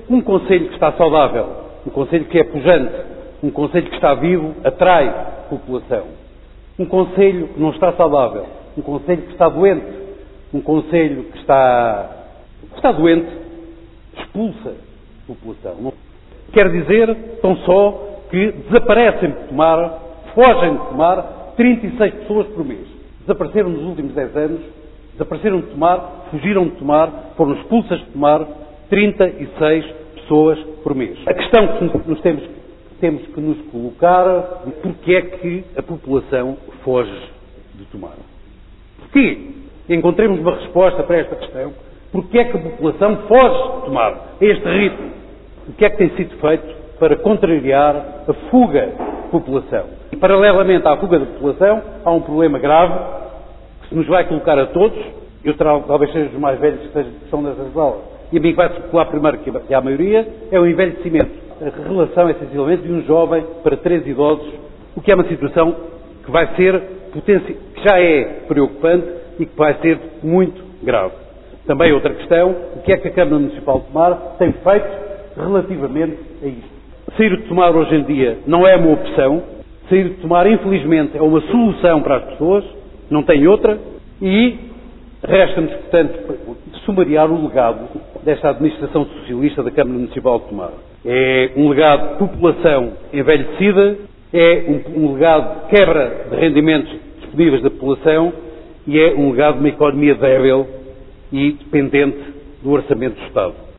Um concelho que está saudável, um concelho que é pujante, um concelho que está vivo, atrai a população. Um concelho que não está saudável, um concelho que está doente, um concelho que está doente, expulsa a população. Quer dizer, tão só, que desaparecem de Tomar, fogem de Tomar, 36 pessoas por mês. Desapareceram nos últimos 10 anos, desapareceram de Tomar, fugiram de Tomar, foram expulsas de Tomar, 36 pessoas por mês. A questão que temos que nos colocar é porque é que a população foge de Tomar. Porquê? Encontremos uma resposta para esta questão. Porque é que a população foge de Tomar a este ritmo? O que é que tem sido feito para contrariar a fuga da população? E, paralelamente à fuga da população, há um problema grave que se nos vai colocar a todos. Eu talvez seja os mais velhos que estão nessas aulas. E a mim vai circular primeiro que a maioria, é o envelhecimento. A relação, essencialmente, de um jovem para 3 idosos, o que é uma situação que vai ser que já é preocupante e que vai ser muito grave. Também outra questão, o que é que a Câmara Municipal de Tomar tem feito relativamente a isto? Sair de Tomar hoje em dia não é uma opção, sair de Tomar, infelizmente, é uma solução para as pessoas, não tem outra, e resta-nos, portanto, sumariar o legado desta administração socialista da Câmara Municipal de Tomar. É um legado de população envelhecida, é um legado de quebra de rendimentos disponíveis da população e é um legado de uma economia débil e dependente do orçamento do Estado.